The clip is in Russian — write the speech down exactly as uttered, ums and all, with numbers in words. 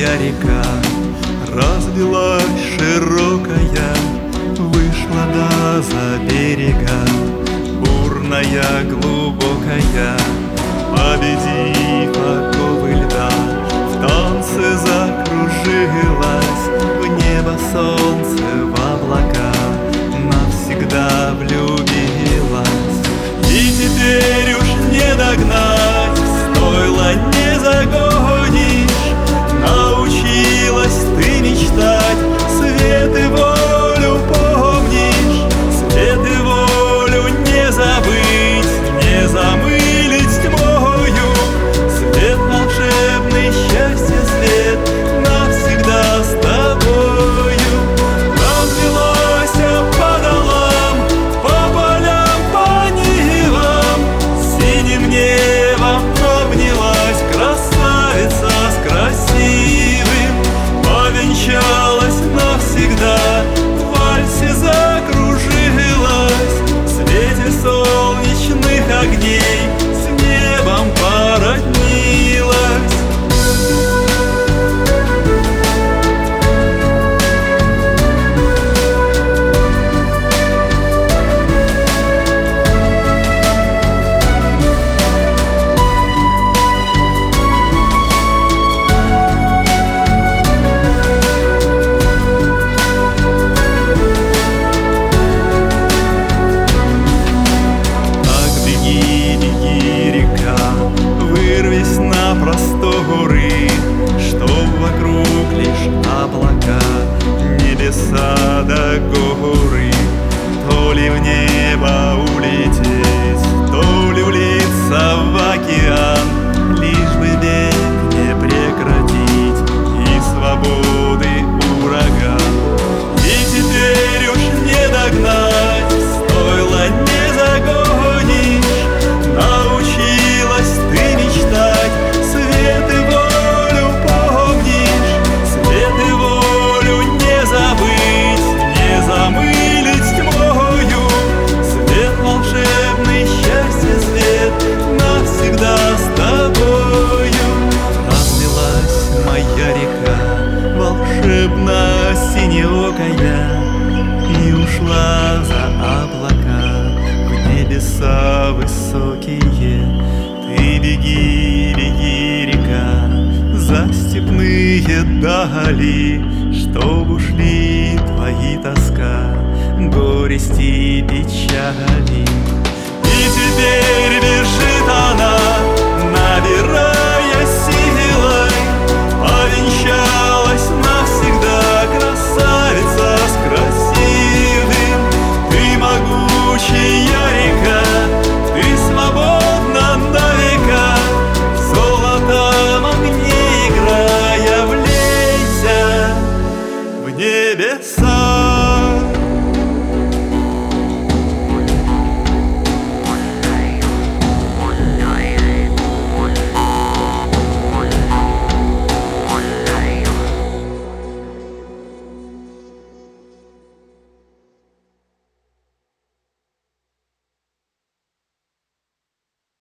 моя река разлилась широкая, вышла до за берега, бурная, глубокая, победив оковы льда, в танце закружилась, в небо солнце, в облака навсегда влюбилась. И теперь уж не догнать, стойло не загонишь, научилась ты мечтать, свет и волю помнишь, свет и волю не забыть, не замылить тьмою, свет волшебный, счастье свет навсегда с тобою. Развелась по долам, по полям, по нивам, синим небом обнялась красавица с красивым, повенчалась навсегда, в вальсе закружилась, в свете солнечных огней с небом породнилась. Просторы, что вокруг лишь облака, небеса до горы, то ли в небо улететь, то ли влиться в океан, лишь бы бег не прекратить и свободы ураган. И теперь уж не догнать, стойло не загонишь, научилась ты мечтать, свет и волю помнишь, свет и волю не забыть, не замылить тьмою, свет волшебный, счастье свет навсегда с тобою. Разлилась моя река волшебно синеокая и ушла за облака в небеса высокие. Ты беги, беги, река, за степные дали, чтоб ушли твои тоска, горести, печали. И теперь бежит она